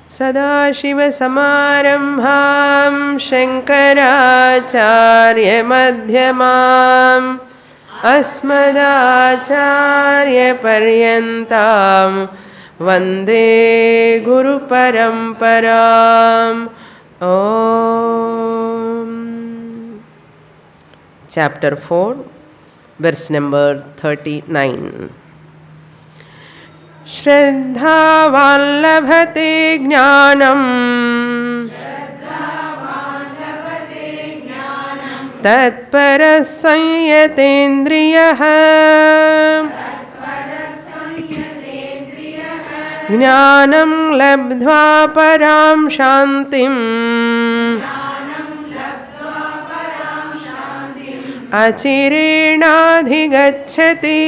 सदाशिवसमारम्भां शङ्कराचार्यमध्यमाम् अस्मदाचार्यपर्यन्तां वन्दे गुरुपरम्पराम्. Om. Chapter 4, verse number 39. Shraddhavan labhate jnanam tatparas sanyatendriyah jnanam labdhva param shantim achirenadhigacchati.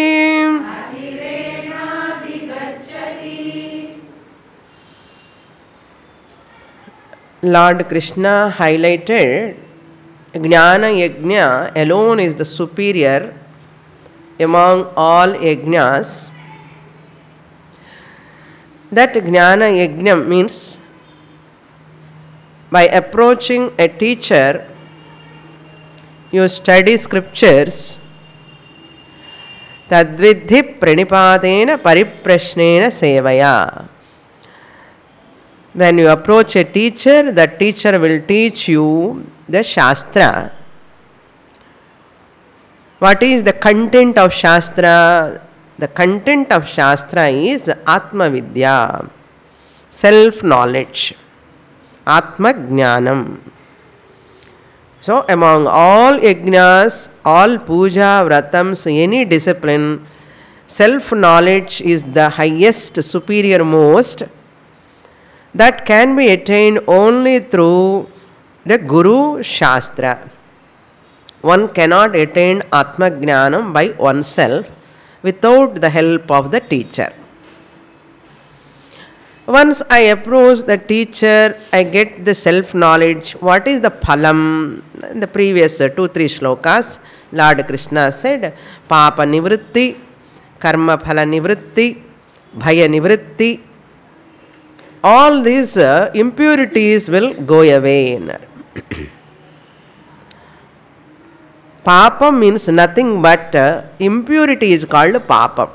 Lord Krishna highlighted Jnana Yajna alone is the superior among all yajnas. That Jnana Yajna means by approaching a teacher, you study scriptures. Tadvidhi pranipadena pariprashnena sevaya. When you approach a teacher, the teacher will teach you the Shastra. What is the content of Shastra? The content of Shastra is Atma Vidya, self-knowledge, Atma Jnanam. So, among all yajnas, all puja, vratams, any discipline, self-knowledge is the highest, superior most. That can be attained only through the Guru Shastra. One cannot attain Atma Jnanam by oneself without the help of the teacher. Once I approach the teacher, I get the self-knowledge. What is the phalam? In the previous 2-3 shlokas, Lord Krishna said, Papa Nivritti, Karma Phala Nivritti, Bhaya Nivritti. All these impurities will go away. Papa means nothing but impurity is called papa.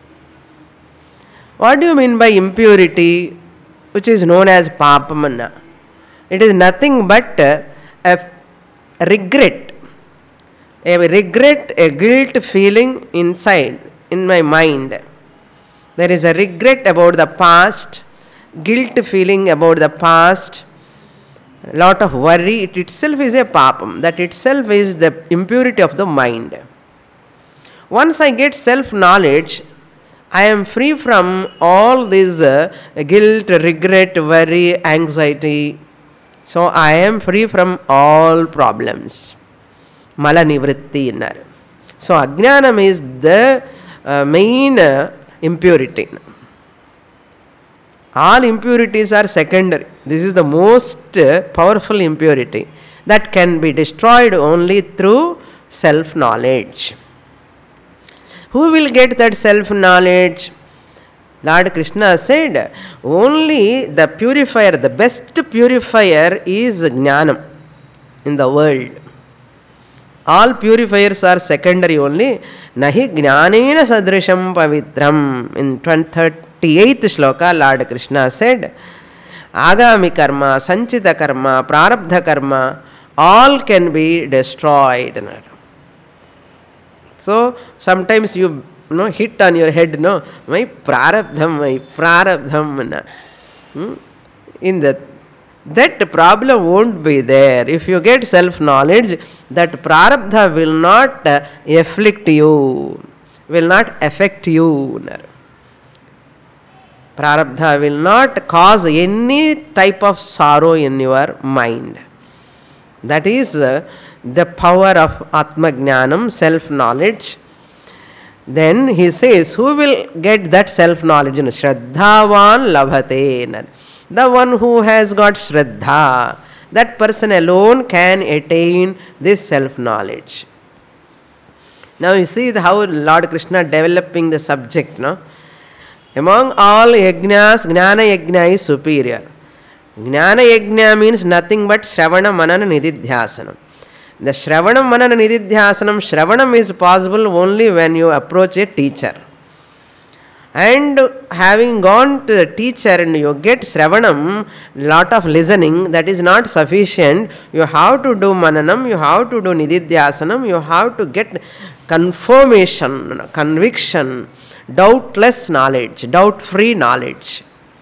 What do you mean by impurity, which is known as papamana? It is nothing but a regret. A regret, a guilt feeling inside, in my mind. There is a regret about the past, guilt feeling about the past, lot of worry. It itself is a papam. That itself is the impurity of the mind. Once I get self-knowledge, I am free from all this guilt, regret, worry, anxiety. So I am free from all problems. Mala nivritti innar. So ajnanam is the main impurity. All impurities are secondary. This is the most powerful impurity that can be destroyed only through self-knowledge. Who will get that self-knowledge? Lord Krishna said, only the purifier, the best purifier is Jnanam in the world. All purifiers are secondary only. Nahi Jnanena sadrisham pavitram. In 38th shloka, Lord Krishna said, Agami karma, sanchita karma, prarabdha karma, all can be destroyed. So, sometimes you hit on your head, my prarabdham. In that problem won't be there. If you get self-knowledge, that prarabdha will not afflict you, will not affect you. Prarabdha will not cause any type of sorrow in your mind. That is the power of Atma Jnanam, self-knowledge. Then he says, who will get that self-knowledge? Shraddhavan labhate. The one who has got Shraddha, that person alone can attain this self-knowledge. Now you see how Lord Krishna developing the subject, no? Among all yajnas, Jnana Yajna is superior. Jnana Yajna means nothing but Shravana Manana Nididhyasanam. The Shravana Manana Nididhyasanam, Shravanam is possible only when you approach a teacher. And having gone to the teacher and you get Shravanam, lot of listening, that is not sufficient. You have to do Mananam, you have to do Nididhyasanam, you have to get confirmation, conviction, doubtless knowledge, doubt-free knowledge.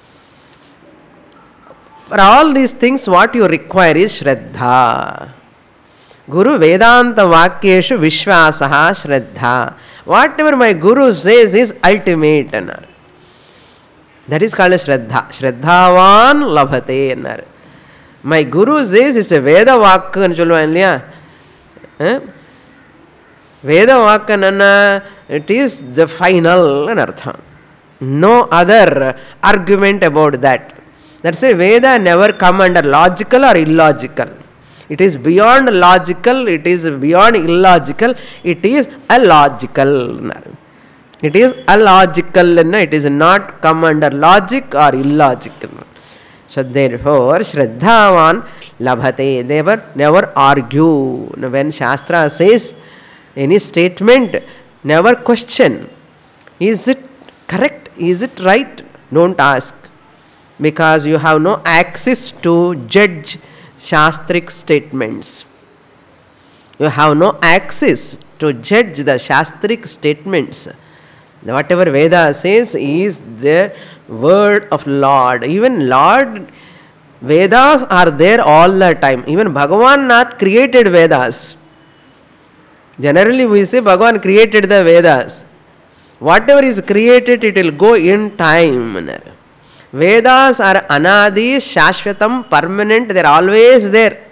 For all these things, what you require is Shraddha. Guru Vedanta Vakyeshu Vishwasaha Shraddha. Whatever my Guru says is ultimate. That is called Shraddha. Shraddhavan Labhate. My Guru says it's a Veda Vakya. Veda Vakya, it is the final. No other argument about that. That's why Veda never come under logical or illogical. It is beyond logical, it is beyond illogical, it is illogical. It is illogical, it is not come under logic or illogical. So therefore, Shraddhavan Labhate, they never argue. When Shastra says any statement, never question. Is it correct? Is it right? Don't ask. Because you have no access to judge Shastric statements. You have no access to judge the Shastric statements. Whatever Veda says is the word of Lord. Even Lord, Vedas are there all the time. Even Bhagavan not created Vedas. Generally we say Bhagavan created the Vedas. Whatever is created, it will go in time. Vedas are anadi, shashvatam, permanent, they are always there.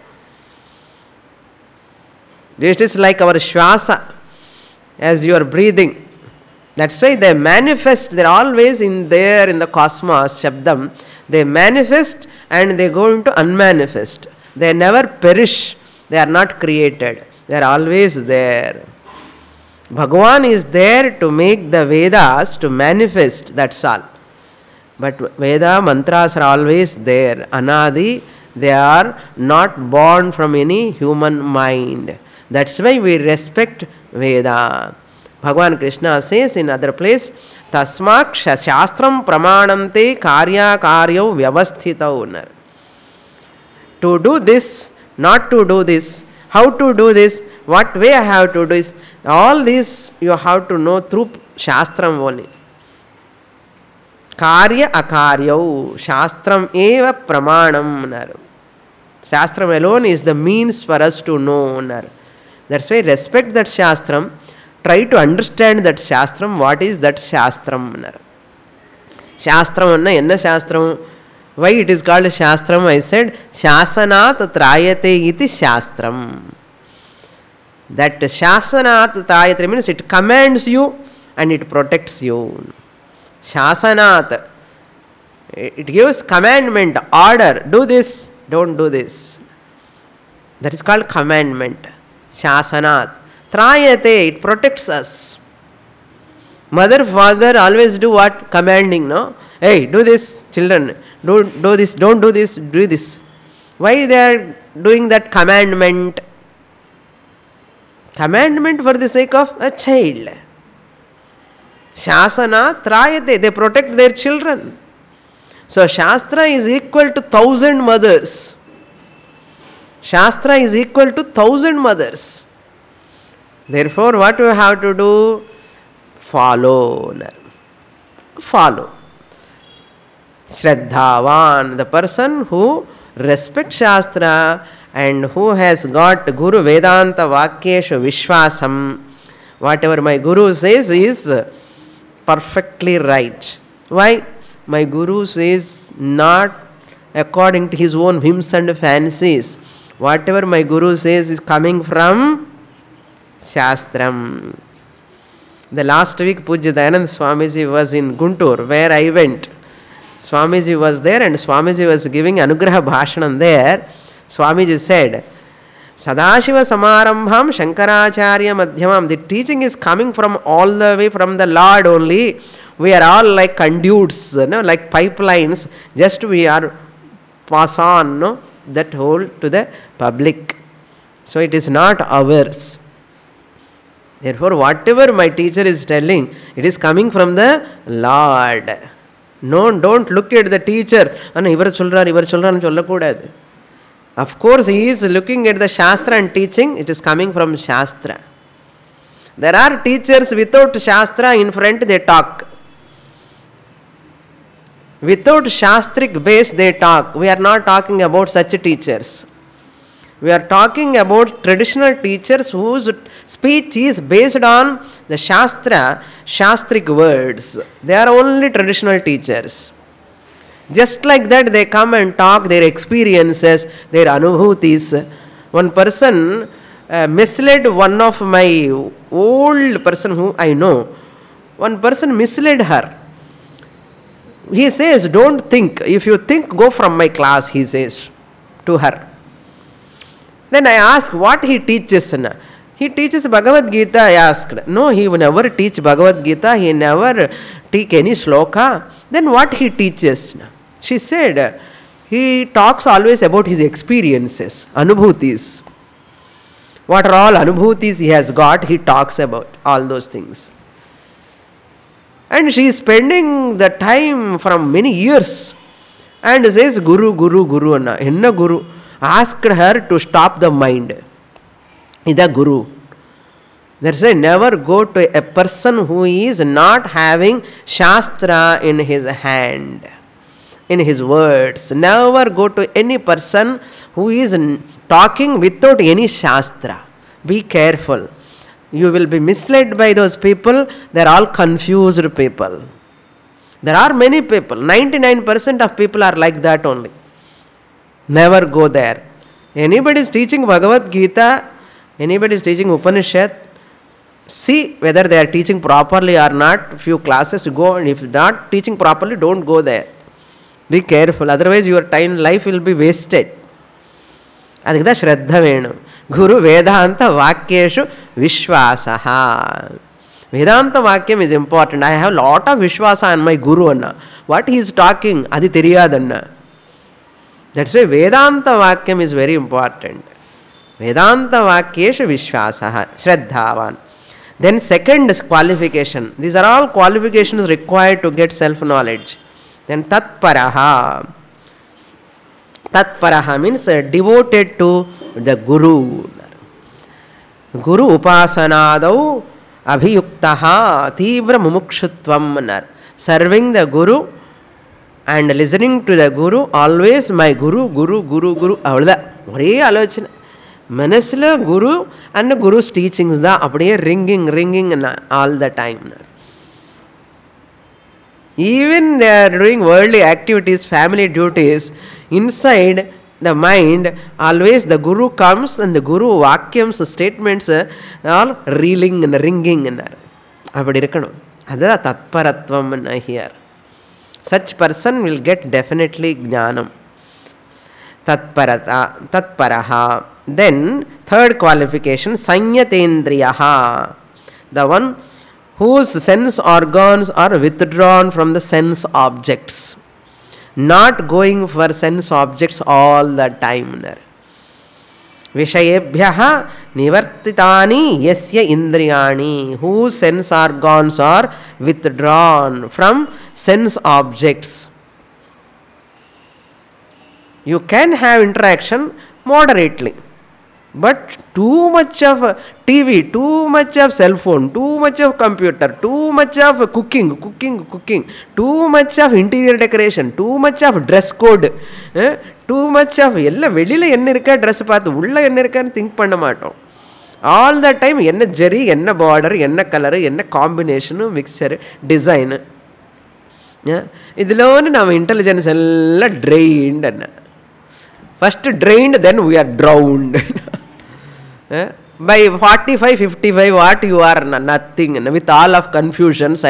It is like our shwasa, as you are breathing. That's why they manifest, they are always in there in the cosmos, Shabdam. They manifest and they go into unmanifest. They never perish, they are not created, they are always there. Bhagavan is there to make the Vedas to manifest, that's all. But Veda mantras are always there. Anadi, they are not born from any human mind. That's why we respect Veda. Bhagavan Krishna says in other place, Tasmak shastram pramanante karya karyo vyavasthitau. To do this, not to do this, how to do this, what way I have to do this, all this you have to know through Shastram only. Karya akaryau, Shastram eva pramanam. Shastram alone is the means for us to know. That's why respect that Shastram. Try to understand that Shastram. What is that Shastram? Shastram enna Shastram? Why it is called Shastram? I said, Shasanat trayate iti Shastram. That Shasanat trayate means it commands you and it protects you. Shasanat, it gives commandment, order, do this, don't do this. That is called commandment. Shasanat. Trayate, it protects us. Mother, father always do what? Commanding, no? Hey, do this, children. Do this, don't do this, do this. Why they are doing that commandment? Commandment for the sake of a child. Shasana trayate, they protect their children. So Shastra is equal to 1,000 mothers. Shastra is equal to 1,000 mothers. Therefore, what you have to do? Follow. Follow. Shraddhavan, the person who respects Shastra and who has got Guru Vedanta Vakyeshu Vishwasam. Whatever my Guru says is perfectly right. Why? My Guru says not according to his own whims and fancies. Whatever my Guru says is coming from Shastram. The last week Pujya Dayananda Swamiji was in Guntur, where I went. Swamiji was there and Swamiji was giving Anugraha Bhashanam there. Swamiji said, Sadashiva Samarambham Shankaracharya Madhyamam. The teaching is coming from all the way from the Lord only. We are all like conduits, like pipelines. Just we are pass on that whole to the public. So it is not ours. Therefore, whatever my teacher is telling, it is coming from the Lord. No, don't look at the teacher. Of course, he is looking at the Shastra and teaching. It is coming from Shastra. There are teachers without Shastra in front they talk. Without Shastric base they talk. We are not talking about such teachers. We are talking about traditional teachers whose speech is based on the Shastra, Shastric words. They are only traditional teachers. Just like that, they come and talk their experiences, their anubhutis. One person misled one of my old person who I know. One person misled her. He says, don't think. If you think, go from my class, he says to her. Then I asked what he teaches. He teaches Bhagavad Gita, I asked. No, he will never teach Bhagavad Gita. He never teach any sloka. Then what he teaches? She said, he talks always about his experiences, anubhutis. What are all anubhutis he has got, he talks about all those things. And she is spending the time from many years and says, Guru, Guru, Guru. Enna Guru? Asked her to stop the mind. Ida Guru. That's why never go to a person who is not having Shastra in his hand, in his words. Never go to any person who is talking without any Shastra. Be careful. You will be misled by those people. They are all confused people. There are many people. 99% of people are like that only. Never go there. Anybody is teaching Bhagavad Gita, anybody is teaching Upanishad, see whether they are teaching properly or not. Few classes go, and if not teaching properly, don't go there. Be careful, otherwise your time, life will be wasted. Adhikda Shraddha Venu. Guru Vedanta Vakyeshu Vishwasaha. Vedanta Vakyam is important. I have a lot of Vishwasa on my Guru. Anna. What he is talking, Adi Theriyadana. That's why Vedanta Vakyam is very important. Vedanta Vakyeshu Vishwasaha. Shraddhavan. Then second qualification. These are all qualifications required to get self-knowledge. Then Tatparaha. Tatparaha means devoted to the Guru. Guru Upasanadau Abhiyuktaha Tibra Mumukshutvam. Serving the Guru and listening to the Guru, always my Guru, Guru, Guru, Guru. Ore alochana. Manasla Guru and Guru's teachings da apdiye ringing all the time. Even they are doing worldly activities, family duties, inside the mind, always the Guru comes and the Guru Vakyams, statements all reeling and ringing. Apadi irukkanum. Adha tatparatvam here. Such person will get definitely jnanam. Tatparaha. Then third qualification, Sanyatendriyaha. The one whose sense organs are withdrawn from the sense objects. Not going for sense objects all the time. Vishayebhyaha nivartitani yasya indriyani. Whose sense organs are withdrawn from sense objects. You can have interaction moderately. But too much of TV, too much of cell phone, too much of computer, too much of cooking, too much of interior decoration, too much of dress code, too much of வெளியில என்ன இருக்கா dress பார்த்து உள்ள என்ன இருக்கான்னு think பண்ண மாட்டோம். All the time என்ன ஜெரி, என்ன பார்டர், என்ன கலரு, என்ன காம்பினேஷனு, மிக்சரு, டிசைனு. இதில் நம்ம இன்டெலிஜென்ஸ் எல்லாம் ட்ரெயின்டு. என்ன first trained, then we are drowned. By 45, 55, what you are? Nothing. With all of confusions,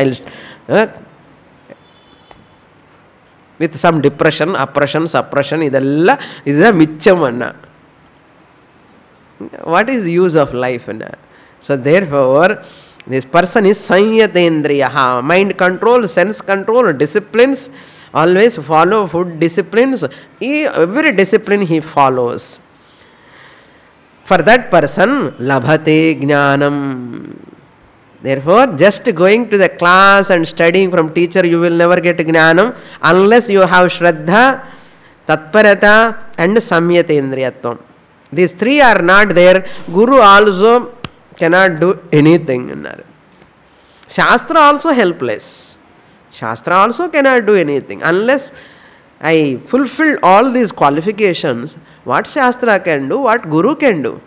with some depression, oppression, suppression, இதுதான் மிச்சம். What is the use of life? So therefore, this person is sanyatendriyaha, mind control, sense control, disciplines, always follow food disciplines, every discipline he follows. For that person, labhate jnanam. Therefore, just going to the class and studying from teacher, you will never get jnanam unless you have shraddha, tatparata and samyatendriyatvam. These three are not there. Guru also cannot do anything. Shastra also helpless. Shastra also cannot do anything. Unless I fulfill all these qualifications, what Shastra can do, what Guru can do?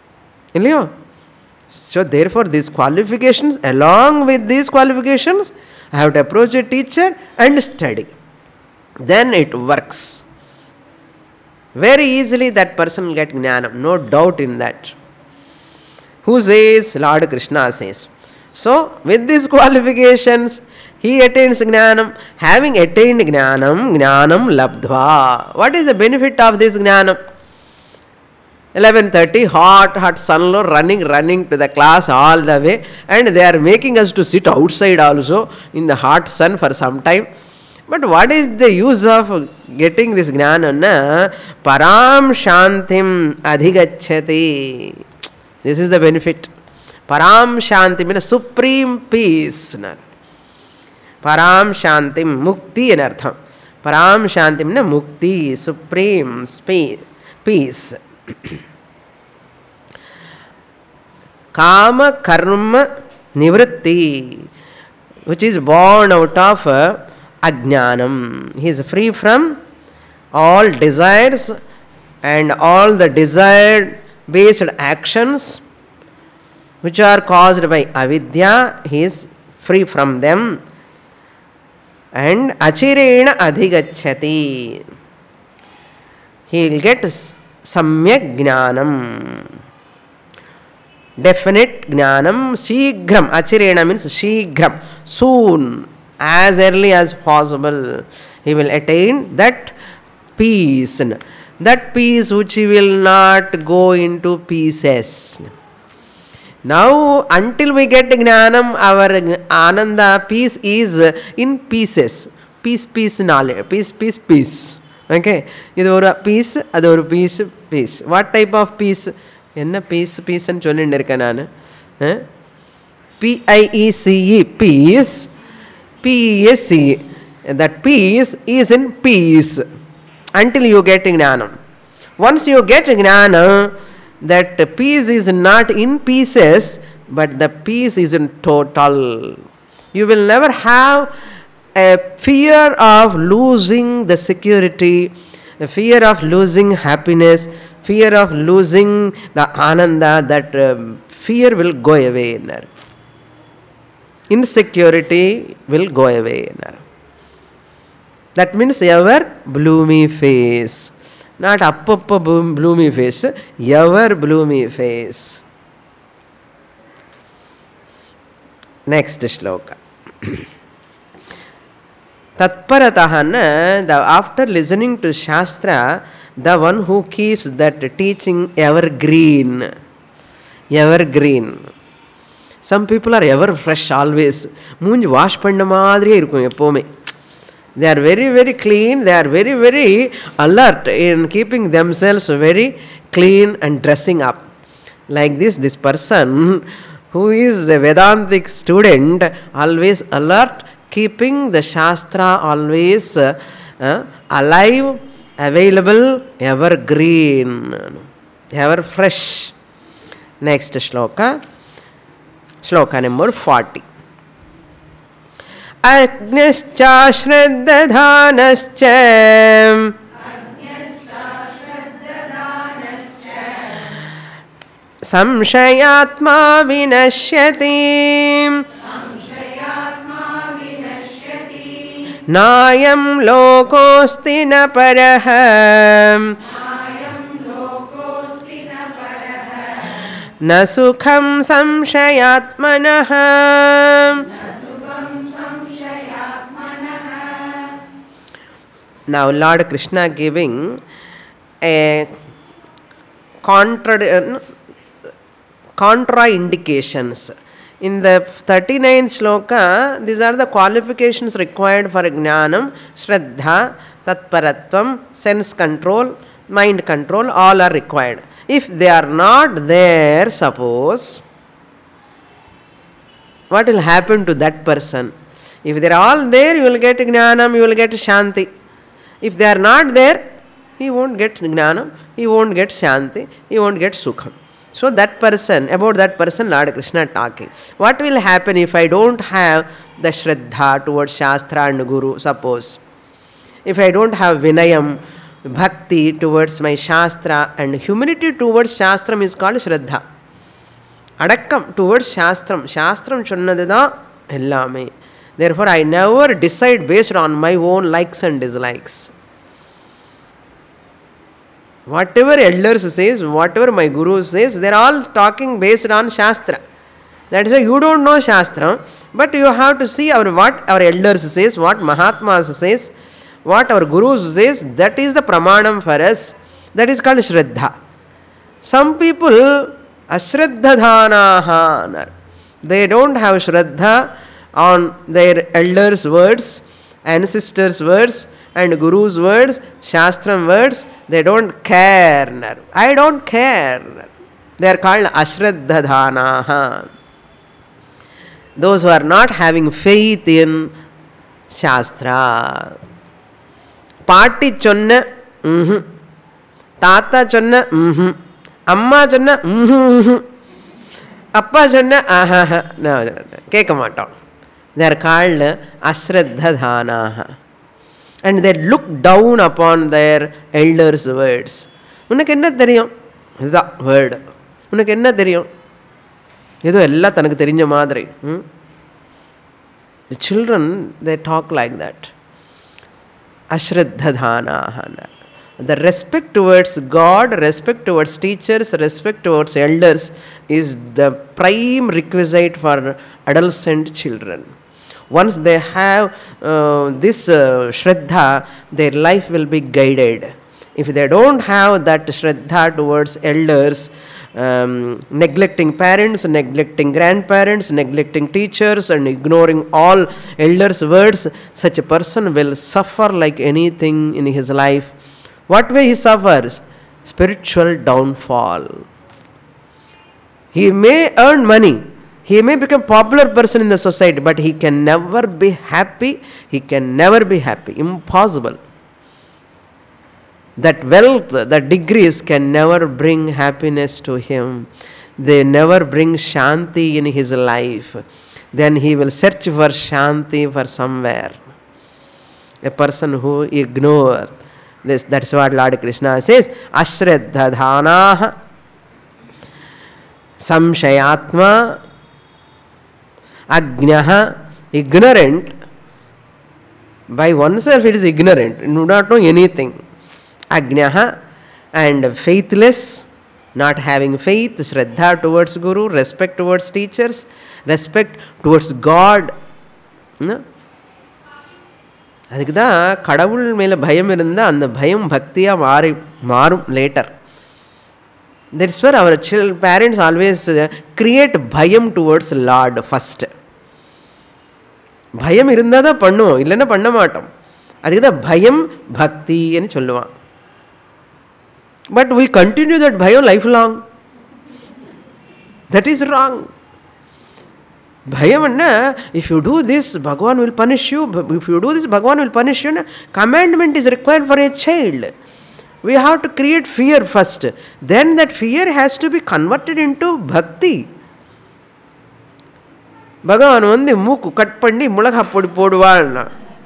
So therefore these qualifications, along with these qualifications, I have to approach a teacher and study. Then it works. Very easily that person will get jnanam, no doubt in that. Who says? Lord Krishna says. So, with these qualifications, he attains jnanam. Having attained jnanam, jnanam labdhva. What is the benefit of this jnanam? 11:30, hot sun running to the class all the way, and they are making us to sit outside also in the hot sun for some time. But what is the use of getting this jnana? Param shantim adhigacchati. This is the benefit. Param shanti means supreme peace. Param shantim, mukti in artham. Param shanti means mukti, supreme peace. Kama karma nivritti, which is born out of ajnanam. He is free from all desires and all the desired based actions which are caused by avidya. He is free from them. And achirena adhigacchati. He will get samyak jnanam. Definite jnanam. Shigram. Achirena means shigram. Soon. As early as possible. He will attain that peace. That peace which he will not go into pieces. Now, until we get jnanam, our ananda, peace is in pieces. Peace knowledge. Peace. Okay? This is peace, that is peace. What type of peace? Enna peace and chollindirka nanu. P-I-E-C-E, peace. P-E-A-C. That peace is in peace. Until you get jnanam. Once you get jnana, that peace is not in pieces, but the peace is in total. You will never have a fear of losing the security, a fear of losing happiness, fear of losing the ananda. That fear will go away. Insecurity will go away. That means ever bloomy face. Not up bloomy face, ever bloomy face. Next shloka. Tatparatahana, after listening to Shastra, the one who keeps that teaching evergreen. Evergreen. Some people are ever fresh always. Moonj wash panna madriye irukum eppome. They are very, very clean. They are very, very alert in keeping themselves very clean and dressing up. Like this person who is a Vedantic student, always alert, keeping the Shastra always alive, available, evergreen, ever fresh. Next shloka. Shloka number 40. Agnyascha shraddadhanascha samshayatma vinashyati nayam lokosti na parah na sukham samshayatmanah. Now Lord Krishna giving a contraindications. In the 39th shloka, these are the qualifications required for jnanam, shraddha, tatparatvam, sense control, mind control, all are required. If they are not there, suppose, what will happen to that person? If they are all there, you will get jnanam, you will get shanti. If they are not there, he won't get jnanam, he won't get shanti, he won't get sukham. So that person, about that person Lord Krishna talking. What will happen if I don't have the shraddha towards Shastra and Guru, suppose? If I don't have vinayam, bhakti towards my Shastra, and humility towards Shastram is called shraddha. Adakkam towards Shastram. Shastram chonnadada ellame. Therefore, I never decide based on my own likes and dislikes. Whatever elders says, whatever my guru says, they are all talking based on Shastra. That is why you don't know Shastra, but you have to see what our elders says, what Mahatmas says, what our gurus says. That is the pramanam for us. That is called Shraddha. Some people ashraddhadhanaha. They don't have Shraddha on their elders' words, ancestors' words, and Guru's words, Shastram words. They don't care. I don't care. They are called ashraddhadhanaha. Those who are not having faith in Shastra. Paati chonna, Tata chonna, Amma chonna, Appa chonna, aha. No. Kekamatam. They are called ashraddhadhanaha. And they look down upon their elders' words. Unakku enna theriyum? Idha word. Unakku enna theriyum? Idho ella thanakku therinja madri. The children, they talk like that. Ashraddhadhanaha. The respect towards God, respect towards teachers, respect towards elders is the prime requisite for adolescent children. Once they have this shraddha, their life will be guided. If they don't have that shraddha towards elders, neglecting parents, neglecting grandparents, neglecting teachers, and ignoring all elders' words, such a person will suffer like anything in his life. What way he suffers? Spiritual downfall. He may earn money. He may become a popular person in the society, but he can never be happy. He can never be happy. Impossible. That wealth, that degrees can never bring happiness to him. They never bring shanti in his life. Then he will search for shanti for somewhere. A person who ignores this, that's what Lord Krishna says. Ashraddhadhanaha samshayatma Ajnaha, ignorant. By oneself it is ignorant. Do not know anything. Ajnaha, and faithless, not having faith, shraddha towards Guru, respect towards teachers, respect towards God. அதுக்கு தான் கடவுள் மேலே பயம் இருந்தால் அந்த பயம் பக்தியாக மாறும் later. That's where our parents always create bhayam towards Lord first. பயம் இருந்தால் தான் பண்ணுவோம், இல்லைன்னா பண்ண மாட்டோம். அதுக்கு தான் பயம் பக்தின்னு சொல்லுவான். But we continue that bhayam lifelong. That is wrong. Bhayam, if you do this, Bhagavan will punish you. If you do this, Bhagavan will punish you. Commandment is required for a child. We have to create fear first. Then that fear has to be converted into bhakti. Bhagavan வந்து மூக்கு cut பண்ணி மிளகா பொடி போடுவாள்னா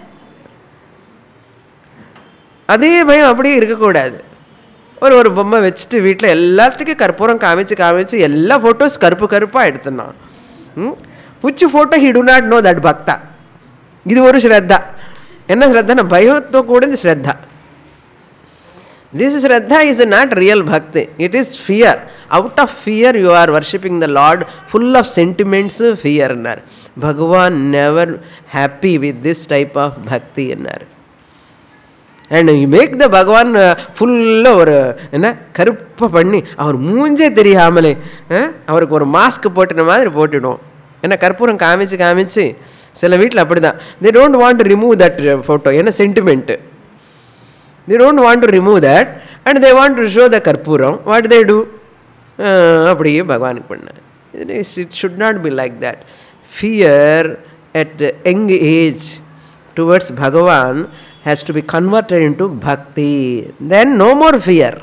அதே பயம் அப்படியே இருக்கக்கூடாது. ஒரு பொம்மை வச்சுட்டு வீட்டில் எல்லாத்துக்கும் கற்பூரம் காமிச்சு எல்லா ஃபோட்டோஸ் கருப்பாக எடுத்துனான். which photo he do not know that bhakta. இது ஒரு ஸ்ரத்தா. என்ன ஸ்ரத்தா? பயத்தோ கூட ஸ்ரத்தா. This Shraddha is not real bhakti. It is fear. Out of fear you are worshipping the Lord, full of sentiments, fear. Bhagavan never happy with this type of bhakti. And you make the Bhagavan ஃபுல்லாக ஒரு என்ன கருப்பாக பண்ணி அவர் மூஞ்சே தெரியாமலே அவருக்கு ஒரு mask போட்டுன மாதிரி போட்டுடும். ஏன்னா கற்பூரம் காமிச்சு காமிச்சு சில வீட்டில் அப்படி தான். They don't want to remove that photo. ஏன்னா sentiment. They don't want to remove that and they want to show the karpooram. What they do? அப்படியே பகவானுக்கு பண்ண. It should not be like that. Fear at young age towards Bhagavan has to be converted into bhakti. Then no more fear.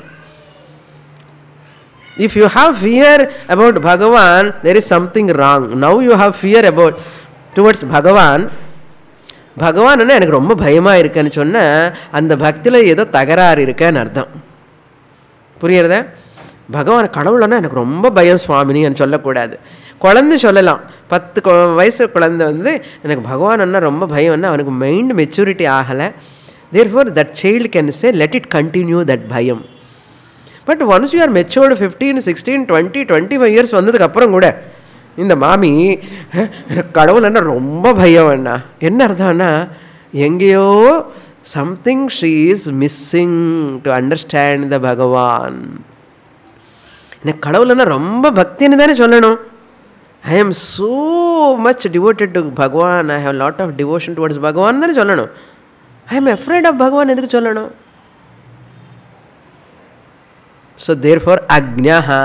If you have fear about Bhagavan, there is something wrong. Now you have fear about towards Bhagavan. பகவான் எனக்கு ரொம்ப பயமாக இருக்குன்னு சொன்னால் அந்த பக்தியில் ஏதோ தகராறு இருக்குன்னு அர்த்தம். புரியுறதா? பகவான் கடவுள்னா எனக்கு ரொம்ப பயம் சுவாமினின்னு சொல்லக்கூடாது. குழந்தை சொல்லலாம். 10 வயசு குழந்தை எனக்கு பகவான் ரொம்ப பயம், அவனுக்கு மைண்ட் மெச்சூரிட்டி ஆகலை. Therefore that child can say let it continue that bhayam. But once you are matured 15, 16, 20, 25 years வந்ததுக்கப்புறம் கூட இந்த மாமி எனக்கு கடவுள் ரொம்ப பயம் என்ன அர்த்தம்னா எங்கேயோ something she is missing to understand the Bhagavan. எனக்கு கடவுள்னா ரொம்ப பக்தின்னு தானே சொல்லணும். I am so much devoted to Bhagavan. I have a lot of devotion towards Bhagavan தானே சொல்லணும். I am afraid of Bhagavan எதுக்கு சொல்லணும்? So therefore Agnaha,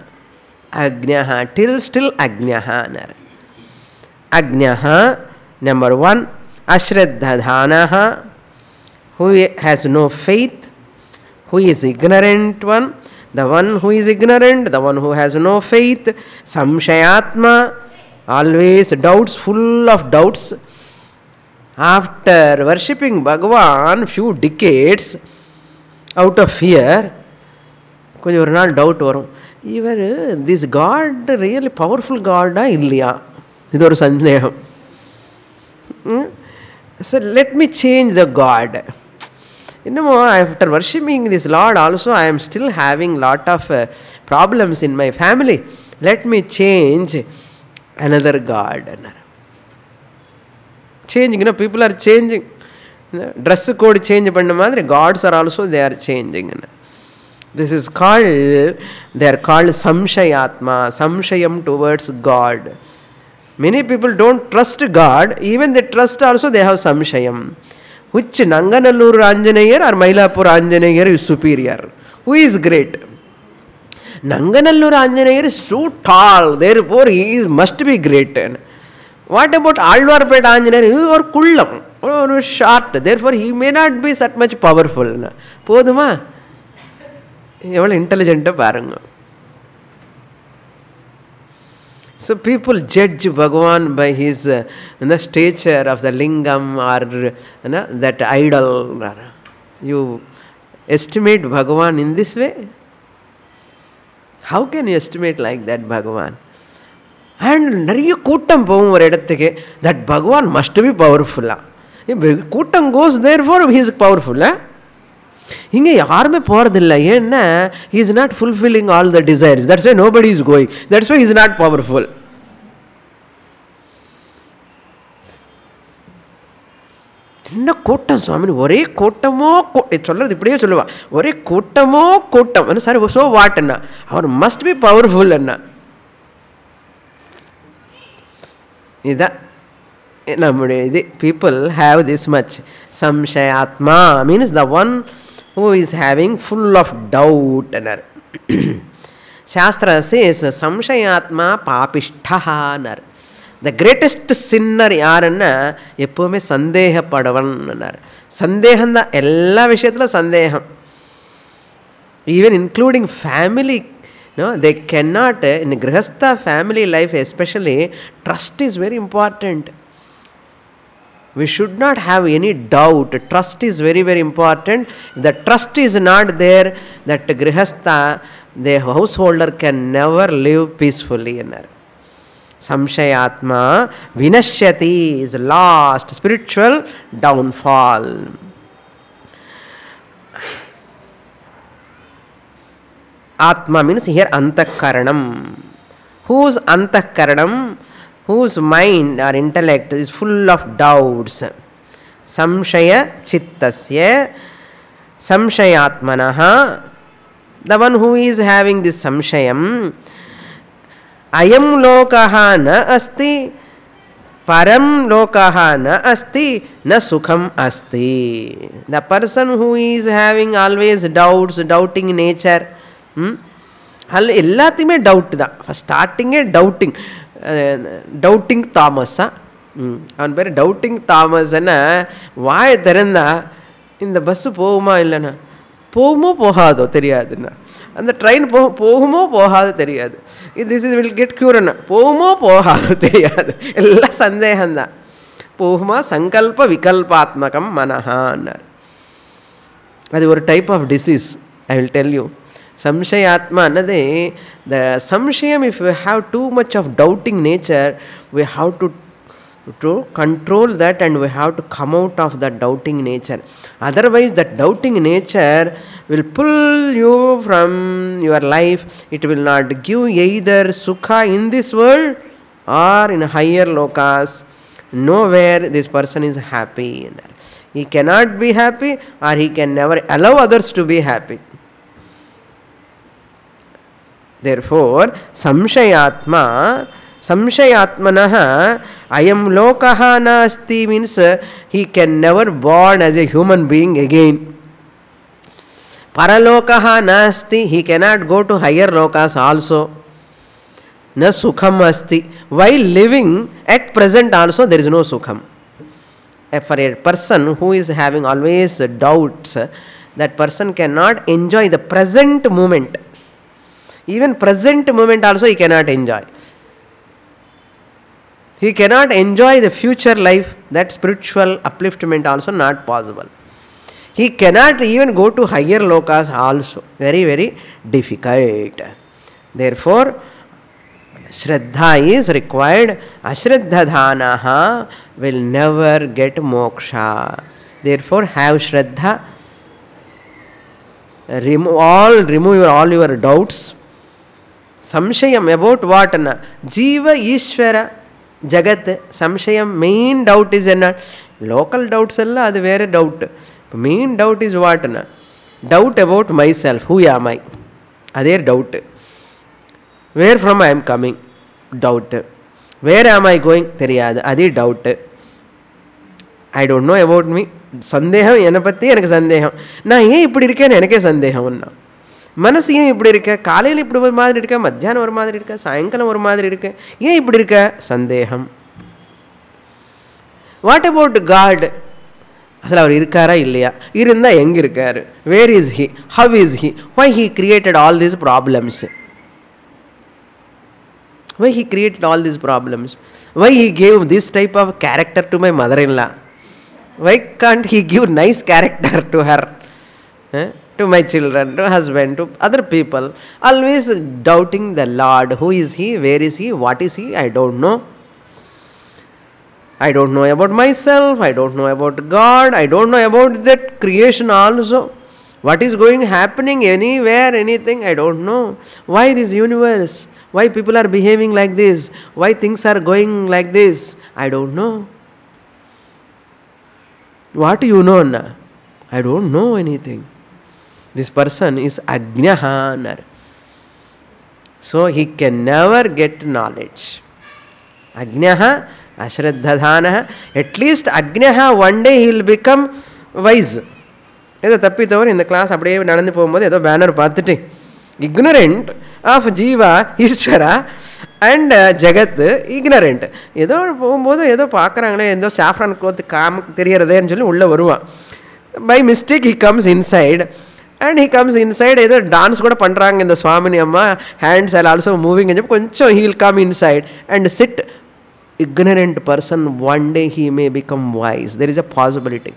still Agnaha. Agnaha, number 1, Ashraddhanaha, who has no faith, who is ignorant one. The one who is ignorant, the one who has no faith, samshayatma, always doubts, full of doubts. After worshipping Bhagavan few decades, out of fear, கொஞ்சம் ஒரு நாள் doubt வரும், இவர் this God really powerful காடா இல்லையா, இது ஒரு சந்தேகம். So let me change the God. After worshipping this Lord also I am still having lot of problems in my family. Let me change another God. Changing, people are changing. Dress code change panna madri gods are also they are changing. This is called, they are called samshayatma, samshayam towards God. Many people don't trust God, even they trust also they have samshayam. Which Nanganallur Anjaneyer or Mylapore Anjaneyer is superior? Who is great? Nanganallur Anjaneyer is so tall, therefore he must be great. What about Alvarpet Anjaneyer or Kullam or short, therefore he may not be that much powerful. Poduma? Eval intelligent paranga. So people judge Bhagavan by his the stature of the lingam or that idol. You estimate Bhagavan in this way? How can you estimate like that Bhagavan? And நிறைய கூட்டம் போகும் ஒரு இடத்துக்கு, that Bhagavan must be powerful. கூட்டம் goes therefore he is powerful. இங்கே யாருமே போகிறதில்லை, ஏன்னா he is not fulfilling all the desires. That's why nobody is going. That's why he is not powerful. என்ன கூட்டம் சுவாமி, ஒரே கூட்டமோ சொல்கிறது இப்படியே சொல்லுவா, ஒரே கூட்டமோ கூட்டம். சார் ஸோ வாட் என்ன, அவர் மஸ்ட் பி பவர்ஃபுல் என்ன. இதுதான் நம்முடைய இது. People have this much samshayatma, means the one who is having full of doubt. Shastra says samshayatma papishtha. The greatest sinner யாருன்னா எப்பவுமே சந்தேகப்படவன். சந்தேகம் தான் எல்லா விஷயத்துல சந்தேகம். Even including family, they cannot, in grihastha family life especially, trust is very important. We should not have any doubt. Trust is very, very important. If the trust is not there, that grihastha, the householder, can never live peacefully. Samshayatma vinashyati is lost, spiritual downfall. Atma means here antakaranam. Whose antakaranam? Whose mind or intellect is full of doubts. Samshaya chittasya samshayatmanaha, the one who is having this samshayam, ayam lokaha na asti, param lokaha na asti, na sukham asti. The person who is having always doubts, doubting nature, எல்லாத்தையுமே doubt தான். First ஸ்டார்டிங்கே doubting, doubting தாமஸா, அவன் பேர் doubting தாமஸ்ன்னா வாயை திறந்தா இந்த bus போகுமா இல்லைண்ணா, போகுமோ போகாதோ தெரியாதுண்ணா, அந்த ட்ரெயின் போகுமோ போகாதோ தெரியாது, திஸ் இஸ் வில் கெட் க்யூர்ண்ணா, போகுமோ போகாதோ தெரியாது, எல்லாம் சந்தேகம்தான். போகுமா சங்கல்ப விகல்பாத்மகம் மனஹான்னார். அது ஒரு type of disease. I will tell you. Samshayatma annade, the samshayam, if we have too much of doubting nature, we have to control that and we have to come out of that doubting nature. Otherwise that doubting nature will pull you from your life. It will not give either sukha in this world or in higher lokas. Nowhere this person is happy. He cannot be happy or he can never allow others to be happy. Therefore, samshayatmanaha ayam lokaha nasti means he can never born as a human being again. Paralokaha nasti, he cannot go to higher lokas also. Na sukham asti, while living at present also there is no sukham. For a person who is having always doubts, that person cannot enjoy the present moment. Even present moment also he cannot enjoy. He cannot enjoy the future life. That spiritual upliftment also not possible. He cannot even go to higher lokas also. Very, very difficult. Therefore, Shraddha is required. Ashraddhadhanaha will never get moksha. Therefore, have Shraddha. Remove all your doubts. Samshayam about what? Jiva, Ishvara, Jagat. Samshayam, main doubt is not. Local doubts alla, adu vera doubt. Main doubt is what? Doubt about myself. Who am I? Adhe doubt. Where from I am coming? Doubt. Where am I going? Theriyadu. Adhe doubt. I don't know about me. சந்தேகம் என்னை பற்றி எனக்கு சந்தேகம். நான் ஏன் இப்படி இருக்கேன்னு எனக்கே சந்தேகம்னா. மனசு ஏன் இப்படி இருக்க, காலையில் இப்படி ஒரு மாதிரி இருக்க, மத்தியானம் ஒரு மாதிரி இருக்க, சாயங்காலம் ஒரு மாதிரி இருக்க, ஏன் இப்படி இருக்க, சந்தேகம். What about God? அசல் அவர் இருக்காரா இல்லையா, இருந்தால் எங்கே இருக்கார், where is he, how is he, why he created all these problems, why he created all these problems, why he gave this type of character to my mother-in-law, why can't he give nice character to her, to my children, to husband, to other people? Always doubting the Lord. Who is he, where is he, what is he, I don't know. I don't know about myself, I don't know about God, I don't know about that creation also. What is going happening anywhere, anything, I don't know. Why this universe, why people are behaving like this, why things are going like this, I don't know. What do you know? I don't know anything. This person is Ajnaha. So he can never get knowledge. Ajnaha, Ashraddhadhana. At least Ajnaha, one day he will become wise. ஏதோ தப்பித்தவர் இந்த class அப்படியே நடந்து போகும்போது ஏதோ banner பார்த்துட்டு ignorant of Jiva, Ishvara and Jagat, ignorant. ஏதோ போகும்போது ஏதோ பார்க்குறாங்களே, ஏதோ சாஃப்ரான் க்ளோத் தெரியறதேன்னு சொல்லி உள்ளே வருவான். By mistake he comes inside and he comes inside, ஏதோ டான்ஸ் கூட பண்ணுறாங்க இந்த சுவாமினி அம்மா, ஹேண்ட்ஸ் ஆர் ஆல்சோ மூவிங், கொஞ்சம் he will come inside and sit. Ignorant person, one day he may become wise. There is a possibility.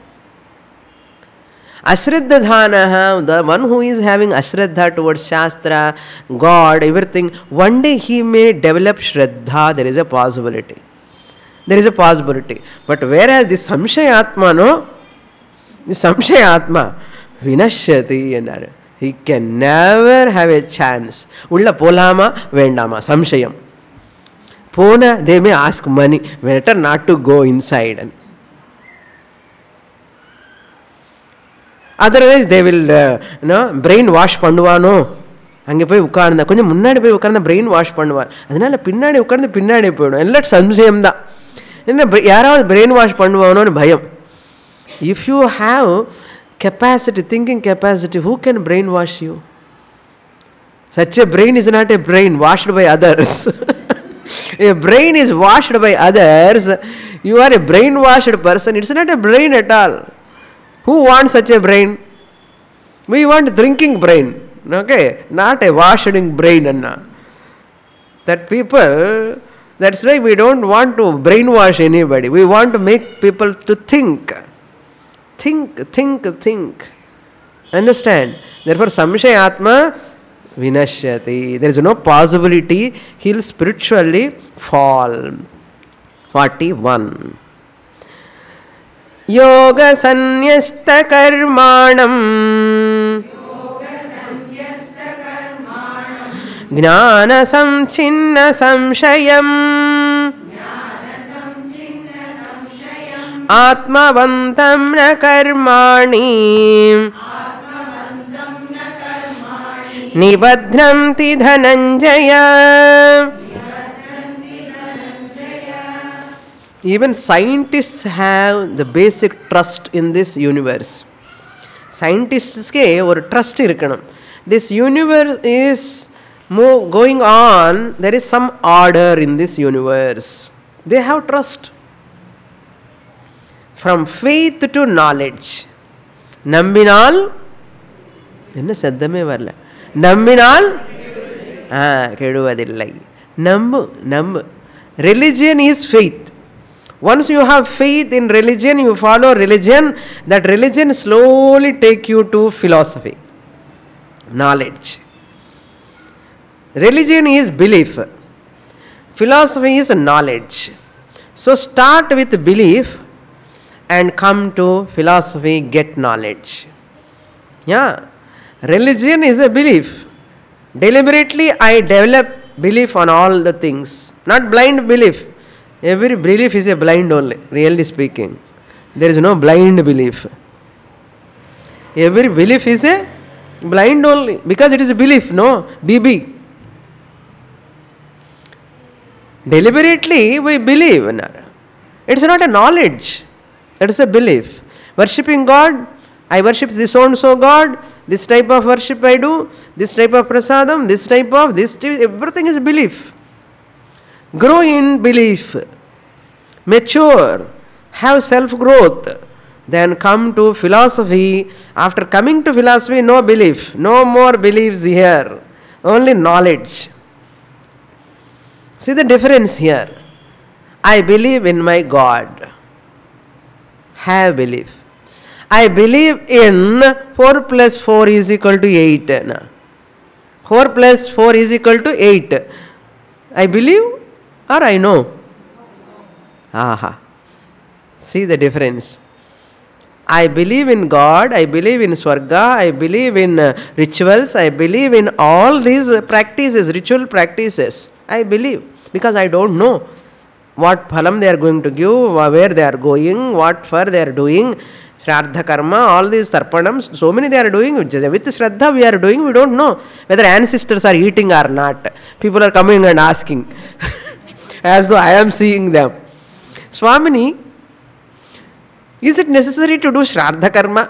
Ashraddhadhanaha, the one who is having ashraddha towards Shastra, God, everything, one day he may develop Shraddha. There is a possibility. There is a possibility. But whereas the Samshayatma, no? The Samshayatma, Vinashyati, he can never have a chance. Ulla polama, vendama, Samshayam. Pona, they may ask money. Better not to go inside. Otherwise they will brain wash பண்ணுவானோ, அங்கே போய் உட்கார்ந்தா கொஞ்சம் முன்னாடி போய் உட்கார்ந்தா brain wash பண்ணுவார், அதனால பின்னாடி உட்கார்ந்து பின்னாடி போயிடும். எல்லாம் சம்சயம்தான். என்ன யாராவது பிரெயின் வாஷ் பண்ணுவானோன்னு பயம். If you have capacity, thinking capacity, who can brainwash you? Such a brain is not a brain washed by others. A brain is washed by others. You are a brainwashed person. It's not a brain at all. Who wants such a brain? We want drinking brain, okay, not a washing brain. Anna. That people, that's why we don't want to brainwash anybody. We want to make people to think. Think. Understand? Therefore, samshaya atma vinashyati. There is no possibility he'll spiritually fall. 41. Yoga sanyasta karmanam gnana samchinna samshayam atmavantam na karmani nibadhnanti dhananjaya. Even scientists have the basic trust in this universe. Scientists ke or trust irukkanum. This universe is going on. There is some order in this universe. They have trust. From faith to knowledge. Nambinal enna saddame varla. Nambinal keduvadillai. Nambu. Religion is faith. Once you have faith in religion, you follow religion, that religion slowly take you to philosophy, knowledge. Religion is belief. Philosophy is knowledge. So start with belief and come to philosophy, get knowledge. Yeah. Religion is a belief. Deliberately I develop belief on all the things, not blind belief. Every belief is a blind only, really speaking. There is no blind belief. Every belief is a blind only, because it is a belief, no? BB. Deliberately we believe. It's not a knowledge. It is a belief. Worshipping God, I worship this so and so God, this type of worship I do, this type of prasadam, everything is belief. Grow in belief, mature, have self-growth, then come to philosophy. After coming to philosophy, no belief, no more beliefs here, only knowledge. See the difference here. I believe in my God, have belief. I believe in 4 plus 4 is equal to 8. 4 plus 4 is equal to 8. I believe or I know? Aha. See the difference. I believe in God, I believe in Swarga, I believe in rituals, I believe in all these practices, ritual practices. I believe because I don't know what phalam they are going to give, where they are going, what for they are doing. Shraddha karma, all these tarpanams, so many they are doing. With Shraddha we are doing, we don't know whether ancestors are eating or not. People are coming and asking. As though I am seeing them. Swamini, is it necessary to do Shraddha karma?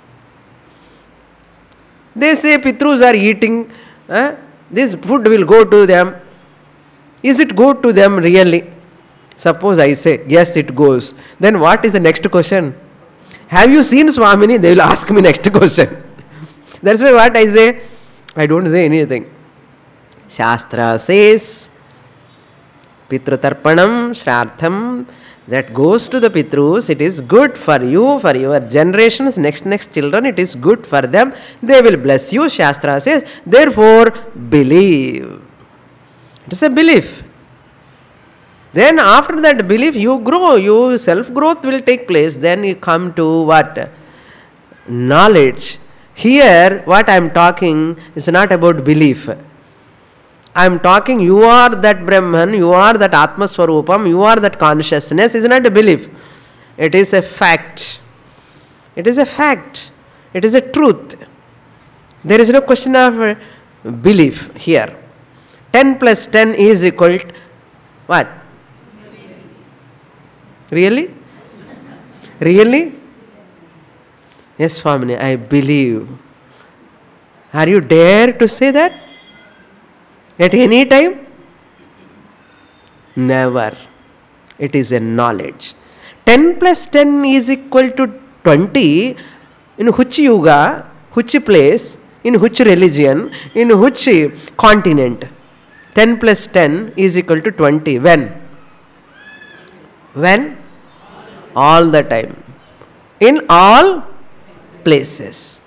They say Pitrus are eating, this food will go to them. Is it good to them really? Suppose I say, yes it goes. Then what is the next question? Have you seen Swamini? They will ask me next question. That's why what I say, I don't say anything. Shastra says, Pitru Tarpanam, Shraddham, that goes to the Pitrus, it is good for you, for your generations, next children, it is good for them. They will bless you, Shastra says. Therefore, believe. It is a belief. Then after that belief, you grow, self-growth will take place. Then you come to what? Knowledge. Here, what I am talking is not about belief. I am talking, you are that Brahman, you are that Atma Swarupam, you are that consciousness, is not a belief. It is a fact. It is a fact. It is a truth. There is no question of belief here. 10 plus 10 is equal to what? Really? Really? Yes, Swamini, I believe. Are you dare to say that? At any time? Never. It is a knowledge. 10 plus 10 is equal to 20. In which yuga, which place, in which religion, in which continent? 10 plus 10 is equal to 20. When? When? All the time. In all places.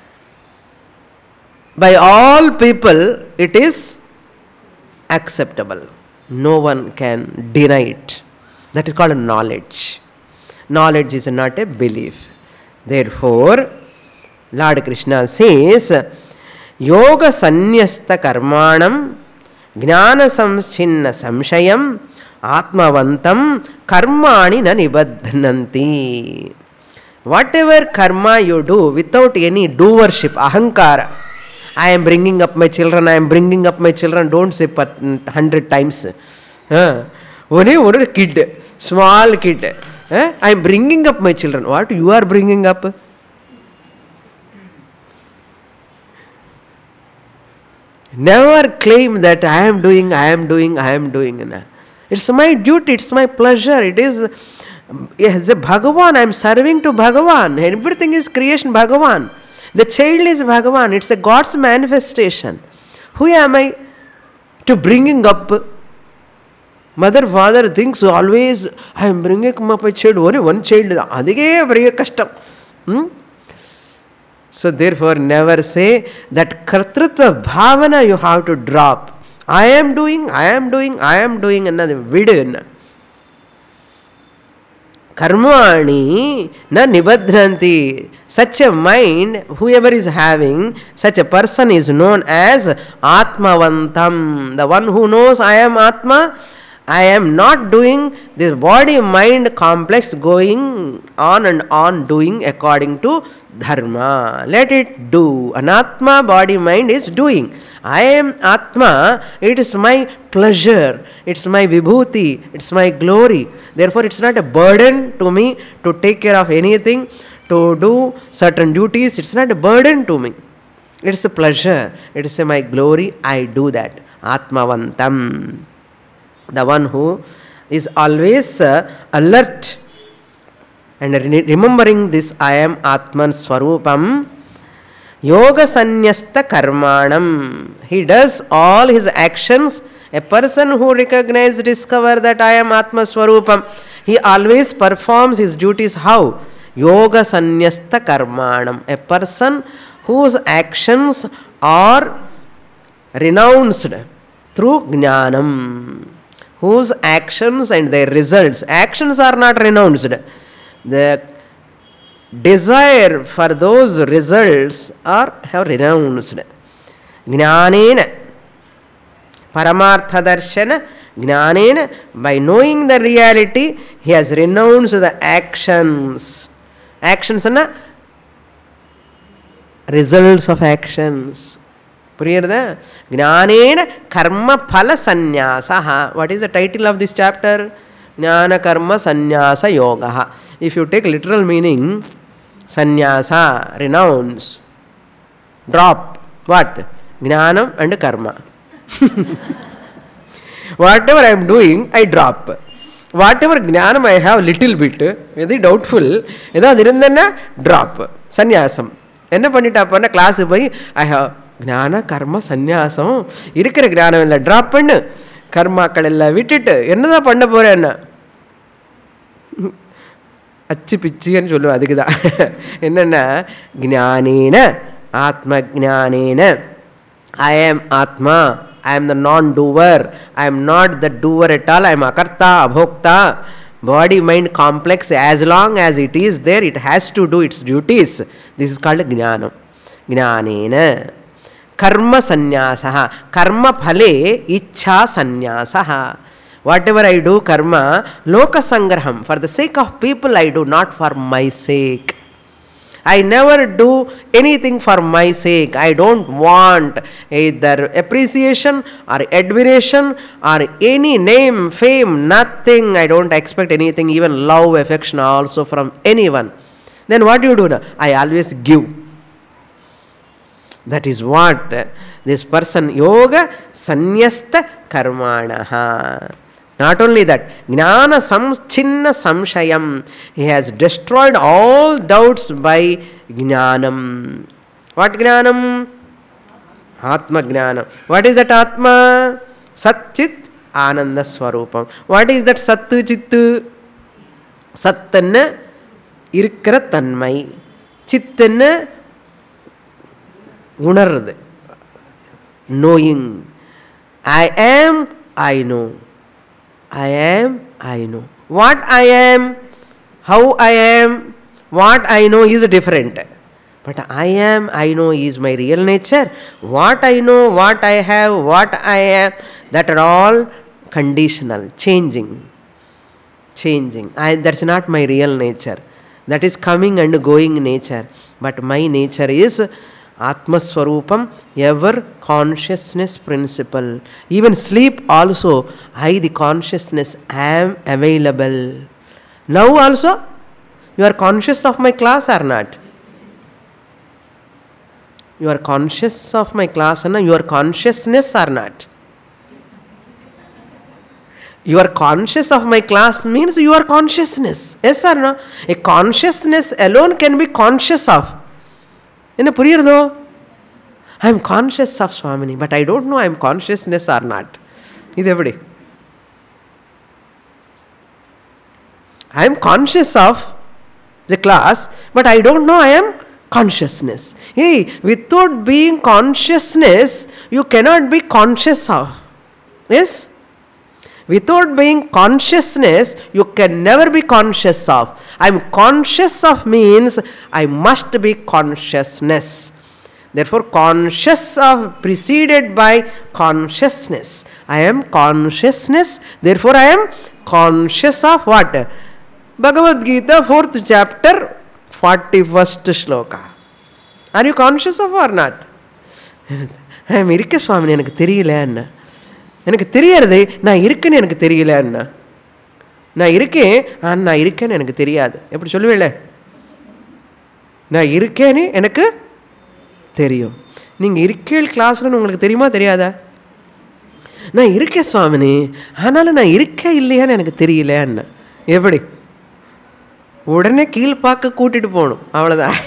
By all people, it is acceptable. No one can deny it. That is called knowledge. Knowledge is not a belief. Therefore, Lord Krishna says, Yoga Sanyasta Karmanam Jnana Samschinna Samshayam Atmavantam Karmani na Nibadhananti. Whatever karma you do without any doership, ahankara, I am bringing up my children, I am bringing up my children, don't say 100 times. Only one kid, small kid. I am bringing up my children. What you are bringing up? Never claim that I am doing. It's my duty, it's my pleasure. It is as a Bhagavan, I am serving to Bhagavan. Everything is creation Bhagavan. The child is Bhagavan, it's a God's manifestation. Who am I to bringing up? Mother, father thinks always, I am bringing up a child, only one child. Adige very custom. So therefore, never say that kartrutva bhavana you have to drop. I am doing, another vidin. Karmani na nibadhanti. Such a mind, whoever is having, such a person is known as Atmavantam. The one who knows I am Atma, I am not doing this body-mind complex going on and on doing according to dharma. Let it do. Anatma, body-mind is doing. I am Atma, it is my pleasure, it's my vibhuti, it's my glory. Therefore, it's not a burden to me to take care of anything, to do certain duties. It's not a burden to me. It's a pleasure. It is my glory. I do that. Atmavantam. The one who is always alert and remembering this I am Atman Swarupam. Yoga Sanyasta Karmanam. He does all his actions. A person who recognizes, discover that I am Atma Swarupam, he always performs his duties how? Yoga Sanyasta Karmanam. A person whose actions are renounced through Jnanam. Whose actions and their results. Actions are not renounced. The desire for those results have renounced. Jnanena. Paramartha darshana. Jnanena. By knowing the reality, he has renounced the actions. Actions are results of actions. Priyarda? Jnanena karma phala sannyasa. What is the title of this chapter? Jnana karma sannyasa yoga. If you take literal meaning, sannyasa, renounce, drop. What? Jnanam and karma. Whatever I am doing, I drop. Whatever jnanam I have little bit, very doubtful, drop. Sannyasam. என்ன பண்ணிட்டாப்பா class போய் I have ஞான கர்ம சந்நியாசம் இருக்கிற ஞானம் இல்லை drop பண்ணு கர்மாக்கள் எல்லாம் விட்டுட்டு என்னதான் பண்ண போறேன்னா அச்சு பிச்சின்னு சொல்லுவேன். அதுக்கு தான் என்னென்னா ஞானேன ஆத்ம ஞானேன ஐ ஆம் ஆத்மா, ஐ ஆம் த நான் doer, I am not the doer at all, ஐ ஆம் அகர்த்தா அபோக்தா. Body mind complex, as long as it is there, it has to do its duties. This is called jnanam. Jnanena karma sannyasa. Karma phale ichha sannyasa. Whatever I do karma, loka sangraham, for the sake of people I do, not for my sake. I never do anything for my sake. I don't want either appreciation or admiration or any name, fame, nothing. I don't expect anything, even love, affection also from anyone. Then what do you do now? I always give. That is what this person, yoga sanyasta karmanaha. Not only that, jnana samchinna samshayam. He has destroyed all doubts by jnanam. What jnanam? Atma jnanam. What is that Atma? Sat Chit Ananda Swarupam. What is that Sattu Chittu? Sattanna irkra tanmai. Chittanna unarad. Knowing. I am, I know. I am, I know. What I am, how I am, what I know is different. But I am, I know is my real nature. What I know, what I have, what I am, that are all conditional, changing. That's not my real nature. That is coming and going nature. But my nature is Atma Swarupam, ever consciousness principle. Even sleep also, I the consciousness am available. Now also, you are conscious of my class or not? You are conscious of my class or not? Your consciousness or not? You are conscious of my class means you are consciousness. Yes or no? A consciousness alone can be conscious of. என்ன புரியுறதோ? I am conscious of Swamini, but I don't know I am consciousness or not. இது எப்படி? I am conscious of the class, but I don't know I am consciousness. Hey, without being consciousness, you cannot be conscious of. Yes? Without being consciousness, you can never be conscious of. I am conscious of means I must be consciousness. Therefore, conscious of preceded by consciousness. I am consciousness. Therefore, I am conscious of what? Bhagavad Gita, 4th chapter, 41st shloka. Are you conscious of or not? I am irukka Swamini, enakku theriyala enna. எனக்கு தெரியறது நான் இருக்கேன்னு எனக்கு தெரியல அண்ணா. நான் இருக்கேன் ஆனால் நான் இருக்கேன்னு எனக்கு தெரியாது. எப்படி சொல்லுவேல? நான் இருக்கேன்னு எனக்கு தெரியும். நீங்கள் இருக்கேள் கிளாஸ்லன்னு உங்களுக்கு தெரியுமா தெரியாதா? நான் இருக்கேன் சுவாமினி, ஆனாலும் நான் இருக்கேன் இல்லையான்னு எனக்கு தெரியல அண்ணா. எப்படி? உடனே கீழ் பார்க்க கூட்டிட்டு போகணும், அவ்வளோதான்.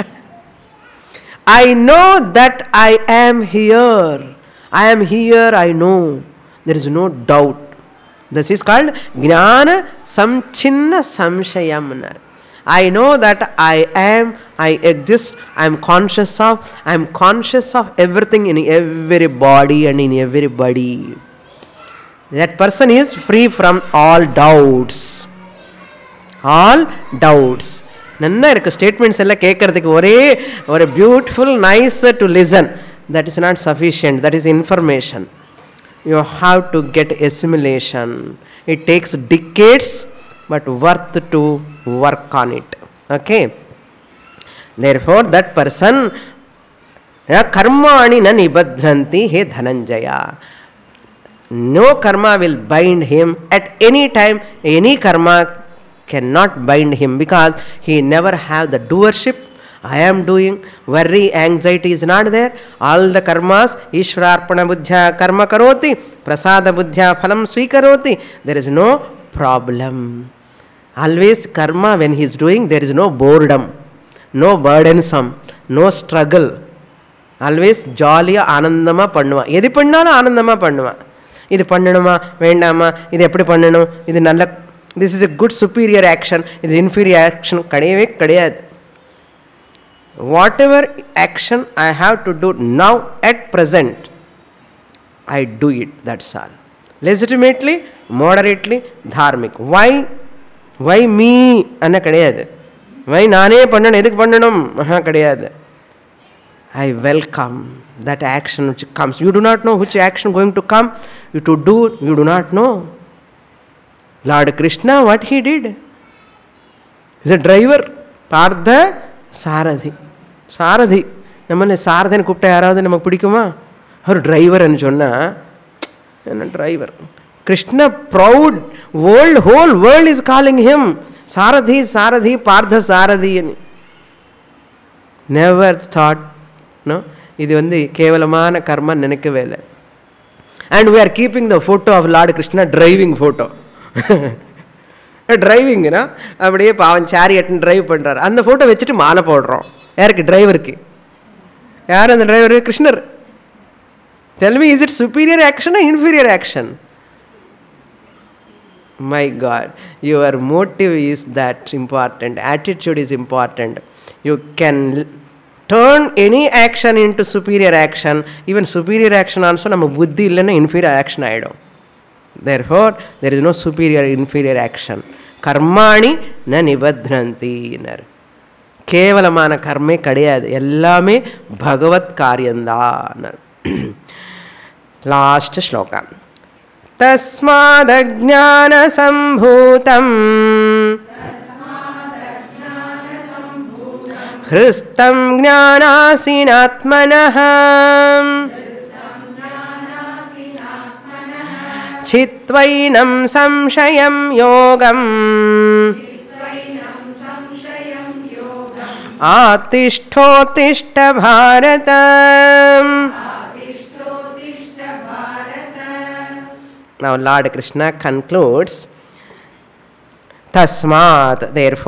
I know that I am here. I am here, I know. There is no doubt. This is called Jnana Samchinna Samshayam. I know that I am, I exist, I am conscious of, I am conscious of everything in everybody and in everybody. That person is free from all doubts. All doubts. நன்னா இருக்கு statements எல்லாம் கேட்கறதுக்கு ஒரே ஒரு beautiful nice to listen. That is not sufficient. That is information. You have to get assimilation. It takes decades, but worth to work on it. Okay. Therefore, that person, karmani na nibadhranti he Dhananjaya. No karma will bind him at any time. Any karma cannot bind him because he never have the doership. I am doing. Worry, anxiety is not there. All the karmas, Ishwararpana buddhya karma karoti, prasada buddhya phalam swikaroti. There is no problem. Always karma when he is doing, there is no boredom, no burdensome, no struggle. Always jolly ஆனந்தமாக பண்ணுவான். எது பண்ணாலும் ஆனந்தமாக பண்ணுவான். இது பண்ணணுமா வேண்டாமா, இது எப்படி பண்ணணும், இது நல்ல, this is a good superior action, இது inferior action கிடையவே கிடையாது. Whatever action I have to do now at present, I do it. That's all. Legitimately, moderately, dharmic. Why me? Anna kadiyadu. Why naane pannan eduk pannanum? Aha kadiyadu. I welcome that action which comes. You do not know which action going to come. You to do, you do not know. Lord Krishna, what he did? He is a driver. Partha சாரதி. சாரதி நம்மள சாரதின்னு கூப்பிட்டா யாராவது நமக்கு பிடிக்குமா? ஒரு டிரைவர்னு சொன்னால் என்ன driver? Krishna proud world, whole world is calling him Sarathi, Sarathi, Partha Sarathi. Never thought. No, இது கேவலமான கர்மம் நினைக்கவே இல்லை. And we are keeping the photo of lord Krishna driving photo. டிரைவிங்னா அப்படியே பாவன் சேரியட்னு டிரைவ் பண்ணுறாரு, அந்த ஃபோட்டோ வச்சுட்டு மாலை போடுறோம். யாருக்கு? டிரைவருக்கு. யார் அந்த டிரைவர்? கிருஷ்ணர். Tell me, is it superior action or inferior action? My God, your motive is that important. Attitude is important. You can turn any action into superior action. Even superior action also நம்ம புத்தி இல்லைன்னா inferior action ஆகிடும். Therefore, there is no superior inferior action. கர்மாணி ந நிபத்னந்தி. கேவலமான கர்மே கிடையாது, எல்லாமே பகவத் காரியந்தான். Last shloka. தஸ்மாதஜ்ஞான சம்பூதம் ஹ்ருஸ்தம் ஞானாசினாத்மனஹ சித்வைனம் சம்சயம் யோகம் ஆதிஷ்டோதிஷ்ட பாரத. Now Lord Krishna concludes, Tasmat,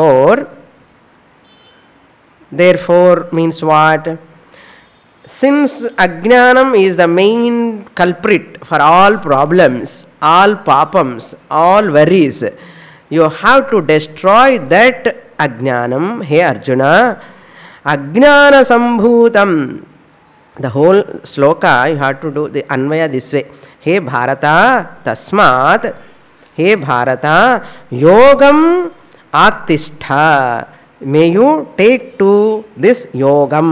therefore means what? Since Ajnanam is the main culprit for all problems, all papams, all worries, you have to destroy that Ajnanam. Hey Arjuna, Ajnana Sambhutam. The whole sloka you have to do the Anvaya this way. He Bharata, Tasmat, He Bharata, Yogam Atistha. May you take to this Yogam.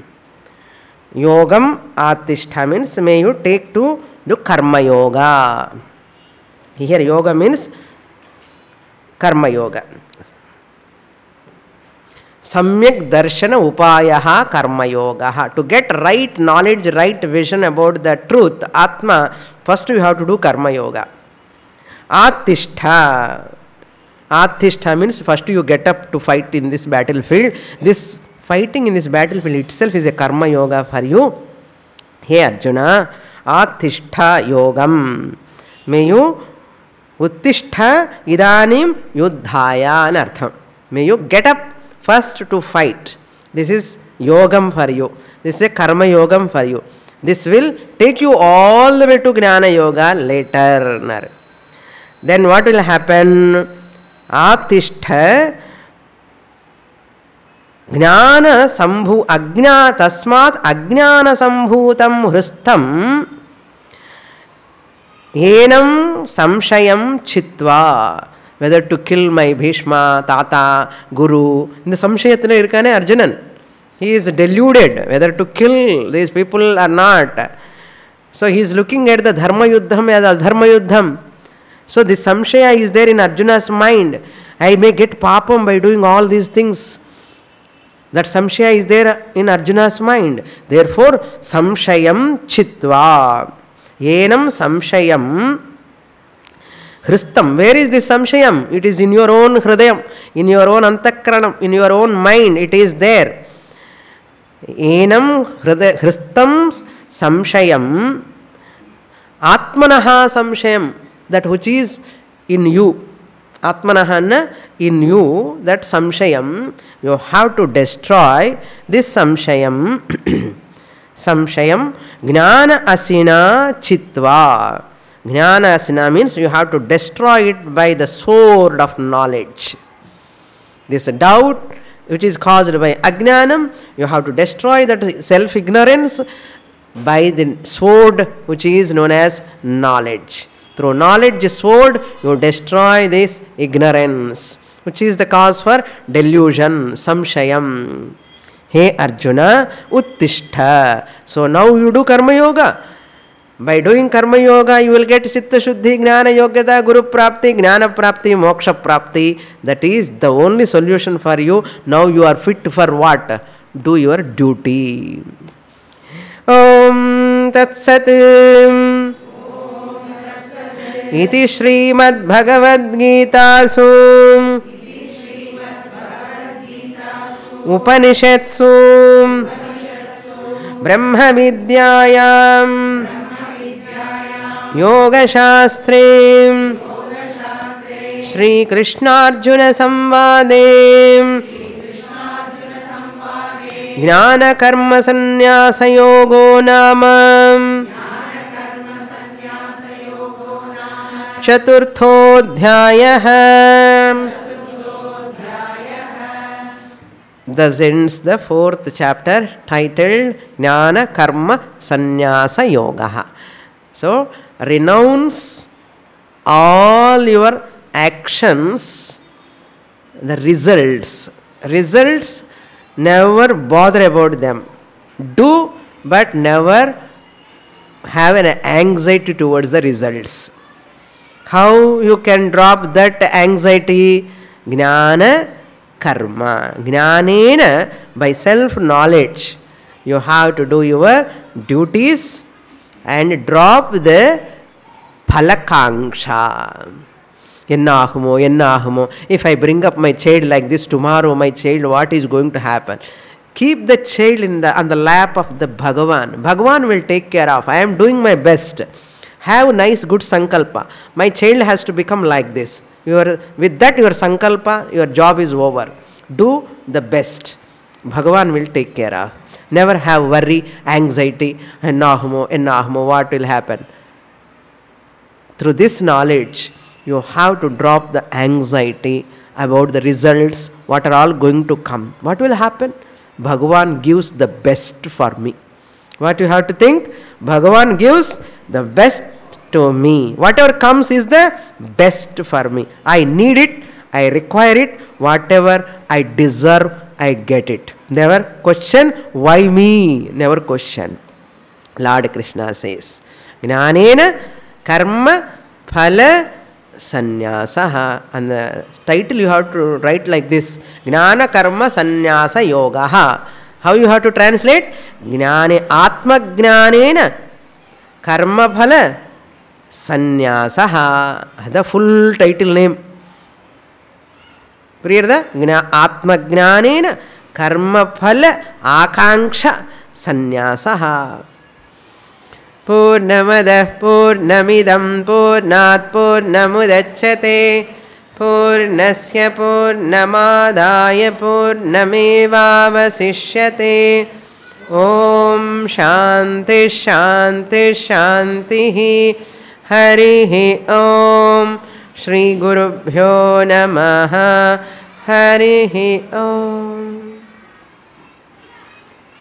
Yogam Atistha means may you take to do Karma Yoga. Here Yoga means Karma Yoga. Samyak darshana upayaha karma yoga. To get right knowledge, right vision about the truth, Atma, first you have to do karma yoga. Atistha. Atistha means first you get up to fight in this battlefield. This fighting in this battlefield itself is a karma yoga for you. Hey Arjuna, Atistha yogam. May you uttistha idanim yuddhaya anartham. May you get up first to fight. This is yogam for you. This is a karma yogam for you. This will take you all the way to Gnana Yoga later. Then what will happen? Atistha Gnana Sambhu Agna Tasmat Ajnana Sambhutam Hristam Enam Samshayam Chitva. Whether to kill my Bhishma, Tata, Guru. In the Samshayathana irkane Arjunan. He is deluded whether to kill these people or not. So he is looking at the Dharma Yuddham as a Dharma Yuddham. So this Samshaya is there in Arjuna's mind. I may get papam by doing all these things. That Samshaya is there in Arjuna's mind. Therefore, Samshayam Chitva. Enam Samshayam Hristam. Where is this Samshayam? It is in your own Hridayam, in your own Antakranam, in your own mind. It is there. Enam Hristam Samshayam Atmanaha Samshayam. That which is in you. Atmanahana in you. That Samshayam. You have to destroy this Samshayam. Samshayam Gnana Asina Chitva. Jnana asina means you have to destroy it by the sword of knowledge. This doubt which is caused by ajnanam, you have to destroy that self-ignorance by the sword which is known as knowledge. Through knowledge sword, you destroy this ignorance, which is the cause for delusion, samshayam. Hey Arjuna, uttishta. So now you do karma yoga. By doing karma yoga, you will get chitta shuddhi, jnana yogyata, guru prapti, jnana prapti, moksha prapti. That is the only solution for you. Now you are fit for what? Do your duty. Om Tat Sat. Iti Srimad Bhagavad Gitasu Upanishadsu Brahma Vidyayam Yoga Shastre Shri Krishna Arjuna Samvade Jnana Karma Sannyasa Yogo Nama Chaturthodhyayah. Thus ends the fourth chapter titled Jnana Karma Sannyasa Yoga. So, renounce all your actions, the results. Results, never bother about them. Do, but never have an anxiety towards the results. How you can drop that anxiety? Jnana karma. Jnanena, by self-knowledge, you have to do your duties and drop the phalakangsha. Ennahumo. If I bring up my child like this tomorrow, my child, what is going to happen? Keep the child on the lap of the Bhagavan. Bhagavan will take care of. I am doing my best. Have nice good sankalpa. My child has to become like this. With that your sankalpa, your job is over. Do the best. Bhagavan will take care of. Never have worry, anxiety, ennahumo, what will happen? Through this knowledge, you have to drop the anxiety about the results, what are all going to come. What will happen? Bhagavan gives the best for me. What you have to think? Bhagavan gives the best to me. Whatever comes is the best for me. I need it, I require it, whatever I deserve, I get it. Never question, why me? Never question. Lord Krishna says, Jnanena karma phala sannyasa. And the title you have to write like this, Jnana karma sannyasa yogaha. How you have to translate? Jnane atma jnanena karma phala sannyasa. The full title name. Priyarda? Atma jnanena karma phala akanksha sannyasa. Purnamadah purnamidam purnat purnamudachyate purnasya purnamadaya purnamevavasishyate. Om Shanti Shanti Shanti Harihi Om Shri Gurubhyo Namaha Harihi Om.